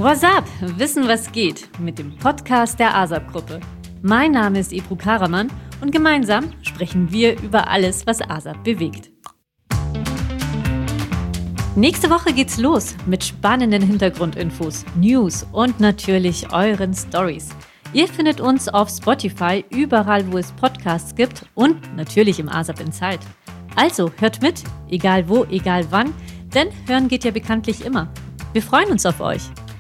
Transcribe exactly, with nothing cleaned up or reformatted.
What's up? Wissen, was geht mit dem Podcast der ASAP-Gruppe. Mein Name ist Ebru Karaman und gemeinsam sprechen wir über alles, was ASAP bewegt. Nächste Woche geht's los mit spannenden Hintergrundinfos, News und natürlich euren Stories. Ihr findet uns auf Spotify, überall wo es Podcasts gibt und natürlich im ASAP Inside. Also hört mit, egal wo, egal wann, denn hören geht ja bekanntlich immer. Wir freuen uns auf euch.